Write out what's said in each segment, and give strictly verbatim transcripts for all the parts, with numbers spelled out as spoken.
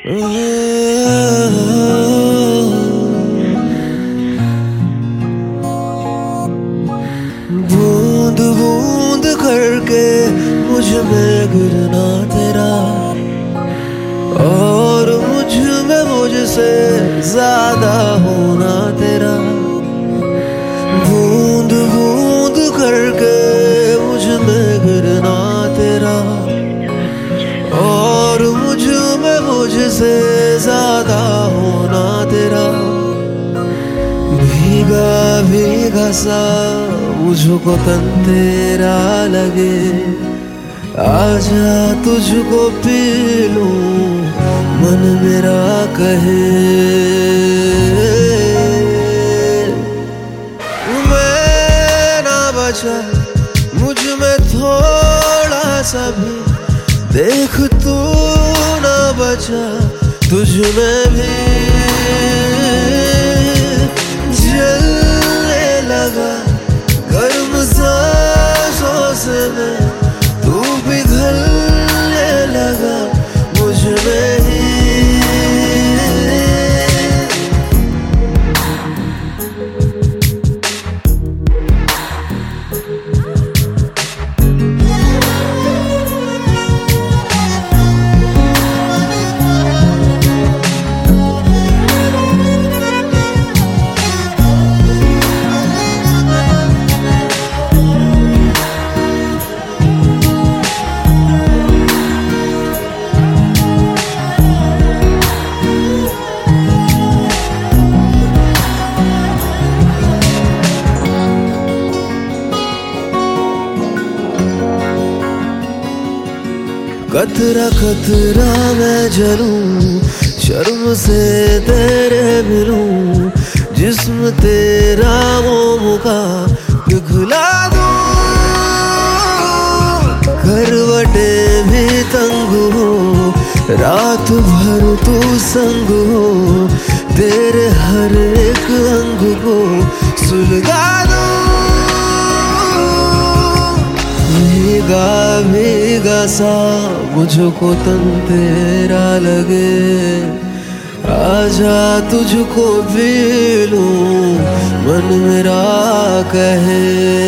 बूंद बूंद करके मुझ में गिरना तेरा, और मुझ में मुझसे ज्यादा होना तेरा। बूंद बूंद करके मुझ में गिरना तेरा, और मुझ में मुझसे ज्यादा होना तेरा। भीगा भीगा सा मुझको तन तेरा लगे, आजा तुझको पी लूं मन मेरा कहे। मैं ना बचा मुझ में थोड़ा सा भी, देख तू ना बचा तुझ में भी। जलने लगा गर्म सांसों से मैं, तू पिघलने लगा मुझ में ही। कतरा कतरा मैं जलूं, शर्म से तेरे मिलूं, जिस्म तेरा मोम का पिघला दूं। करवटे भी तंग हो, रात भर तू संग हो, तेरे हर एक अंग को सुलगा दूं। भीगा भीगा सा मुझको तन तेरा लगे, आजा तुझको पी लूं मन मेरा कहे।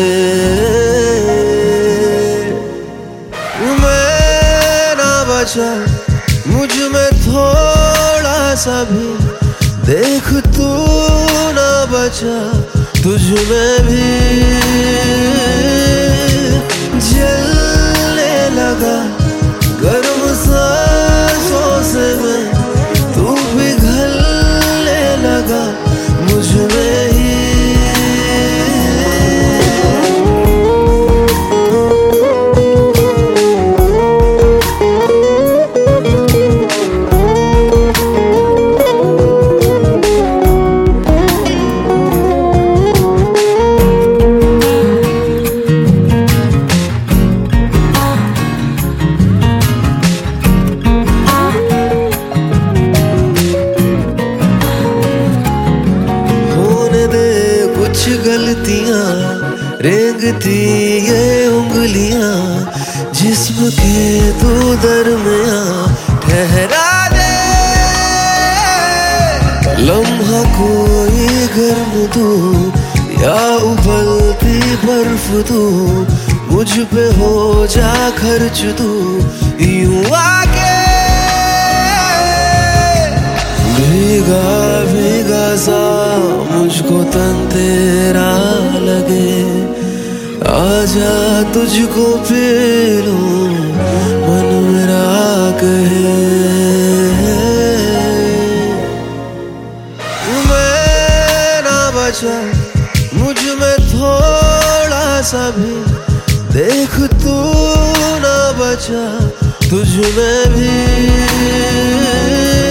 मैं ना बचा मुझ में थोड़ा सा भी, देख तू ना बचा तुझ में भी। जलने लगा गर्म सांसों से मैं, तू पिघलने लगा मुझ में ही। गलतियां रेंगती ये उंगलियां, जिस्म के तू दरमियां ठहरा दे। लम्हा कोई गर्म तू या उबलती बर्फ तू, मुझ पे हो जा खर्च तू यूं आके। भीगा भीगा सा मुझको तन तेरा लगे, आजा तुझको पी लूं मन मेरा कहे। मैं ना बचा मुझ में थोड़ा सा भी, देख तू ना बचा तुझ में भी।